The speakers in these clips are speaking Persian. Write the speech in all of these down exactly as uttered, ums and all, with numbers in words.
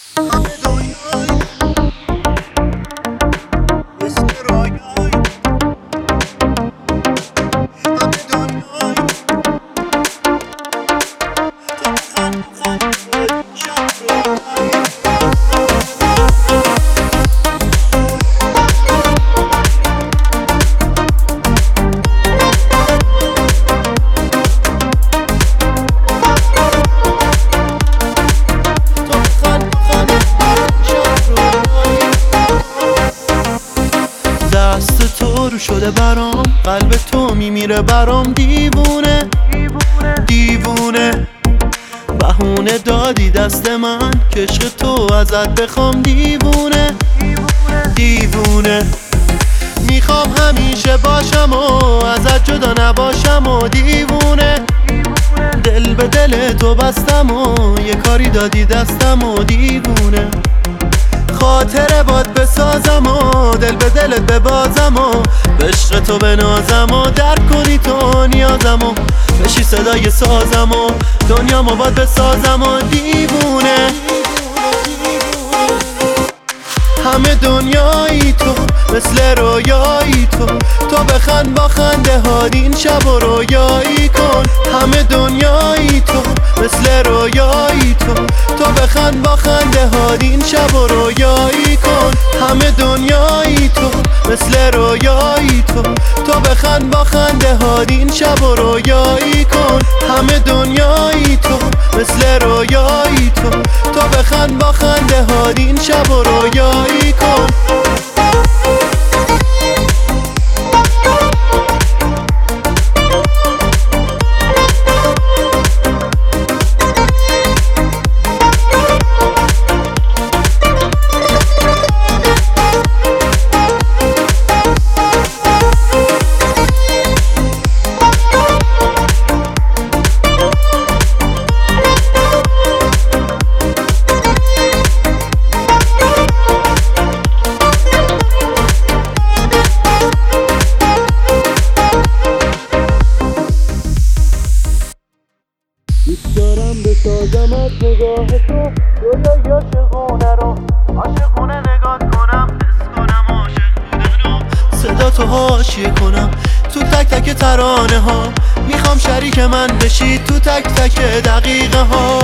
دست تو رو شده برام، قلب تو میمیره برام، دیوونه دیوونه بهونه دادی دست من که عشق تو ازت بخوام، دیوونه دیوونه میخوام همیشه باشم و ازت جدا نباشم و دیوونه دل به دل تو بستم و یه کاری دادی دستم و دیوونه خاطره باد بسازم و دل به دلت ببازم و به عشق تو بنازم و درک کنی تو نیازم و بشی صدای سازم و دنیامو باد بسازم و دیوونه همه دنیایی تو مثل رویایی تو تو بخند با خنده هات این شب و رویایی کن همه دنیایی تو مثل رویایی تو تو بخند با خنده هات این شب و رویایی کن همه دنیایی تو مثل رویایی تو تو بخند با خنده هات این شب و رویایی کن همه دنیایی تو مثل رویایی تو تو بخند با خنده هات این شب و رویایی کن دوست دارم بسازم از نگاه تو رویای عاشقونه رو عاشقونه نگات کنم حس کنم عاشق بودن رو صدا تو حاشیه کنم تو تک تک ترانه ها میخوام شریک من بشی تو تک تک دقیقه ها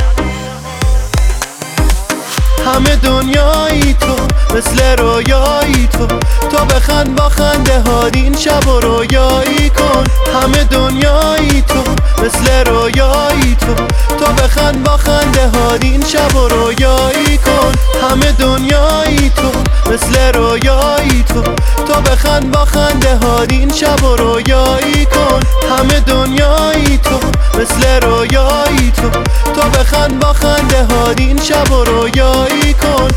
همه دنیایی تو مثل رویایی تو تو بخند با خنده هات این شب و رویایی کن همه دنیایی تو مثل رویایی تو تو بخند با خنده هات این شب و رویایی کن همه دنیایی تو مثل رویایی تو تو بخند با خنده هات این شب و رویایی کن همه دنیایی تو مثل رویایی تو تو بخند با خنده هات این شب و رویایی کن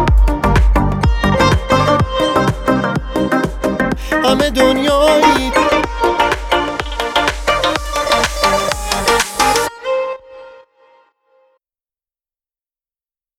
همه دنیایی